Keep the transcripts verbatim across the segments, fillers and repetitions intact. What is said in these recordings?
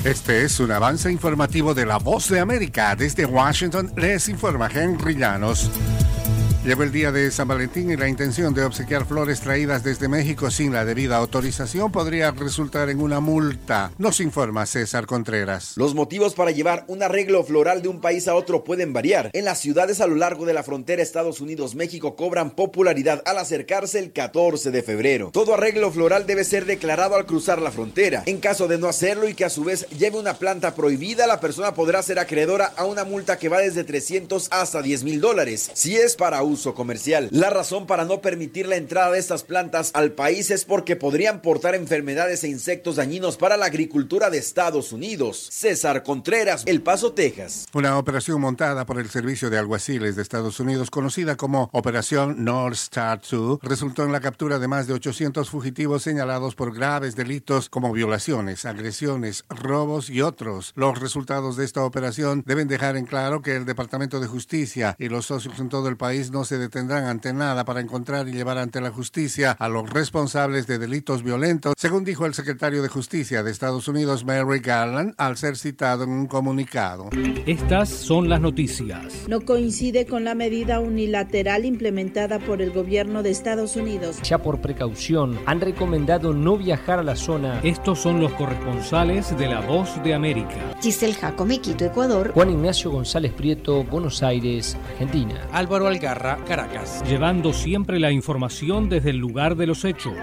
Este es un avance informativo de La Voz de América. Desde Washington les informa Henry Llanos. Llegó el día de San Valentín y la intención de obsequiar flores traídas desde México sin la debida autorización podría resultar en una multa. Nos informa César Contreras. Los motivos para llevar un arreglo floral de un país a otro pueden variar. En las ciudades a lo largo de la frontera Estados Unidos-México cobran popularidad al acercarse el catorce de febrero. Todo arreglo floral debe ser declarado al cruzar la frontera. En caso de no hacerlo y que a su vez lleve una planta prohibida, la persona podrá ser acreedora a una multa que va desde trescientos hasta diez mil dólares, si es para uso comercial. La razón para no permitir la entrada de estas plantas al país es porque podrían portar enfermedades e insectos dañinos para la agricultura de Estados Unidos. César Contreras, El Paso, Texas. Una operación montada por el Servicio de Alguaciles de Estados Unidos, conocida como Operación North Star dos, resultó en la captura de más de ochocientos fugitivos señalados por graves delitos como violaciones, agresiones, robos y otros. Los resultados de esta operación deben dejar en claro que el Departamento de Justicia y los socios en todo el país no se detendrán ante nada para encontrar y llevar ante la justicia a los responsables de delitos violentos, según dijo el secretario de Justicia de Estados Unidos, Merrick Garland, al ser citado en un comunicado. Estas son las noticias. No coincide con la medida unilateral implementada por el gobierno de Estados Unidos. Ya por precaución, han recomendado no viajar a la zona. Estos son los corresponsales de La Voz de América. Giselle Jacome, Quito, Ecuador. Juan Ignacio González Prieto, Buenos Aires, Argentina. Álvaro Algarra, Caracas. Llevando siempre la información desde el lugar de los hechos.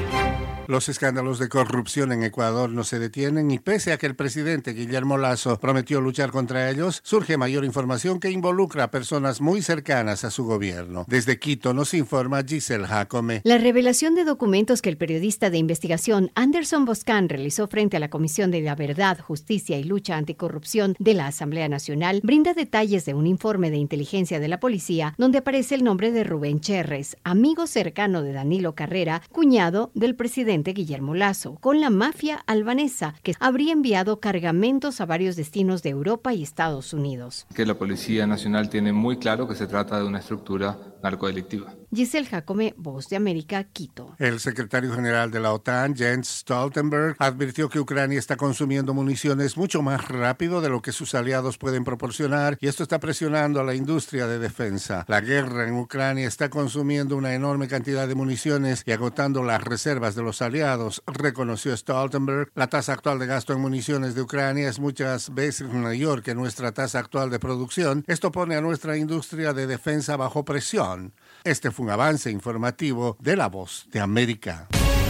Los escándalos de corrupción en Ecuador no se detienen y pese a que el presidente Guillermo Lasso prometió luchar contra ellos, surge mayor información que involucra a personas muy cercanas a su gobierno. Desde Quito nos informa Giselle Jacome. La revelación de documentos que el periodista de investigación Anderson Boscan realizó frente a la Comisión de la Verdad, Justicia y Lucha Anticorrupción de la Asamblea Nacional brinda detalles de un informe de inteligencia de la policía donde aparece el nombre de Rubén Cherres, amigo cercano de Danilo Carrera, cuñado del presidente Guillermo Lasso, con la mafia albanesa, que habría enviado cargamentos a varios destinos de Europa y Estados Unidos. Que la Policía Nacional tiene muy claro que se trata de una estructura narcodelictiva. Giselle Jacome, Voz de América, Quito. El secretario general de la OTAN, Jens Stoltenberg, advirtió que Ucrania está consumiendo municiones mucho más rápido de lo que sus aliados pueden proporcionar y esto está presionando a la industria de defensa. La guerra en Ucrania está consumiendo una enorme cantidad de municiones y agotando las reservas de los aliados, reconoció Stoltenberg. La tasa actual de gasto en municiones de Ucrania es muchas veces mayor que nuestra tasa actual de producción. Esto pone a nuestra industria de defensa bajo presión. Este fue un avance informativo de La Voz de América.